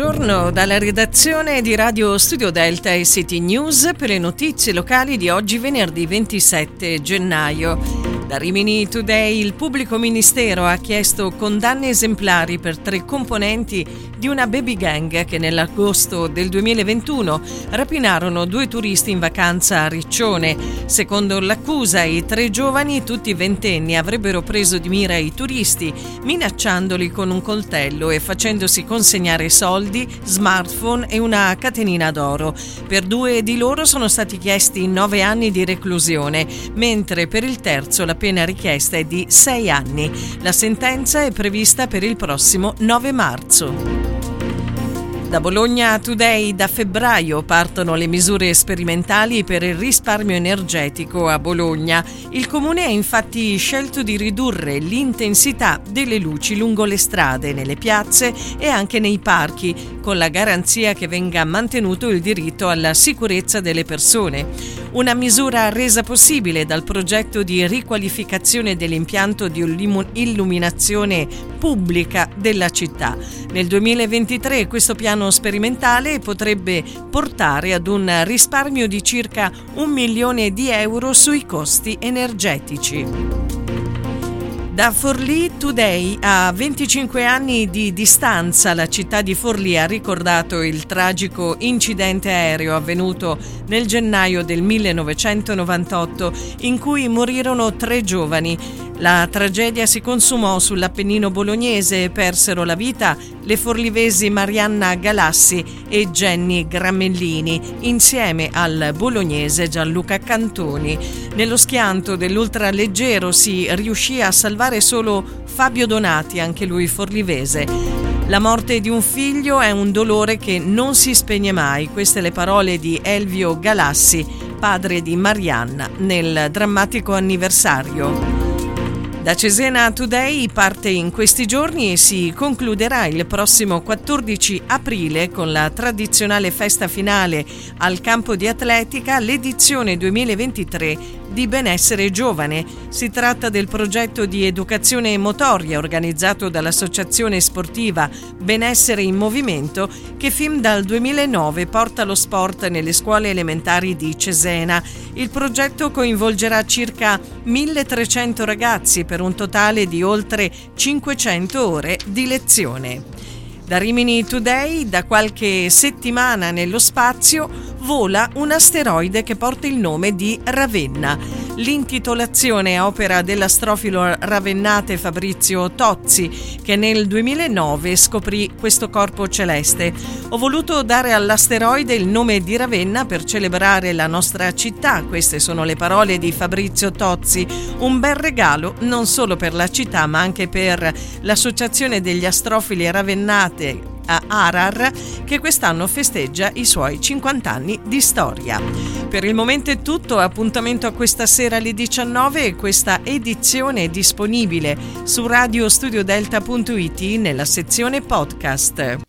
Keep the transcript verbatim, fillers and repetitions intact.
buongiorno dalla redazione di Radio Studio Delta e City News per le notizie locali di oggi venerdì ventisette gennaio. Da Rimini Today il pubblico ministero ha chiesto condanne esemplari per tre componenti di una baby gang che nell'agosto del duemilaventuno rapinarono due turisti in vacanza a Riccione. Secondo l'accusa, i tre giovani, tutti ventenni, avrebbero preso di mira i turisti minacciandoli con un coltello e facendosi consegnare soldi, smartphone e una catenina d'oro. Per due di loro sono stati chiesti nove anni di reclusione, mentre per il terzo la pena richiesta è di sei anni. La sentenza è prevista per il prossimo nove marzo. Da Bologna Today, da febbraio partono le misure sperimentali per il risparmio energetico a Bologna. Il comune ha infatti scelto di ridurre l'intensità delle luci lungo le strade, nelle piazze e anche nei parchi, con la garanzia che venga mantenuto il diritto alla sicurezza delle persone. Una misura resa possibile dal progetto di riqualificazione dell'impianto di illuminazione pubblica della città. Nel duemilaventitré questo piano sperimentale potrebbe portare ad un risparmio di circa un milione di euro sui costi energetici. Da Forlì Today, a venticinque anni di distanza, la città di Forlì ha ricordato il tragico incidente aereo avvenuto nel gennaio del millenovecentonovantotto, in cui morirono tre giovani. La tragedia si consumò sull'Appennino bolognese e persero la vita le forlivesi Marianna Galassi e Jenny Gramellini, insieme al bolognese Gianluca Cantoni. Nello schianto dell'ultraleggero si riuscì a salvare solo Fabio Donati, anche lui forlivese. La morte di un figlio è un dolore che non si spegne mai. Queste le parole di Elvio Galassi, padre di Marianna, nel drammatico anniversario. Da Cesena Today parte in questi giorni e si concluderà il prossimo quattordici aprile con la tradizionale festa finale al campo di atletica, l'edizione duemilaventitré di Benessere Giovane. Si tratta del progetto di educazione motoria organizzato dall'associazione sportiva Benessere in Movimento, che fin dal duemilanove porta lo sport nelle scuole elementari di Cesena. Il progetto coinvolgerà circa milletrecento ragazzi per un totale di oltre cinquecento ore di lezione. Da Rimini Today, da qualche settimana nello spazio vola un asteroide che porta il nome di Ravenna. L'intitolazione è opera dell'astrofilo ravennate Fabrizio Tozzi, che nel duemilanove scoprì questo corpo celeste. Ho voluto dare all'asteroide il nome di Ravenna per celebrare la nostra città. Queste sono le parole di Fabrizio Tozzi. Un bel regalo non solo per la città, ma anche per l'Associazione degli Astrofili Ravennate a Arar, che quest'anno festeggia i suoi cinquanta anni di storia. Per il momento è tutto, appuntamento a questa sera alle diciannove e questa edizione è disponibile su radio studio delta punto it nella sezione podcast.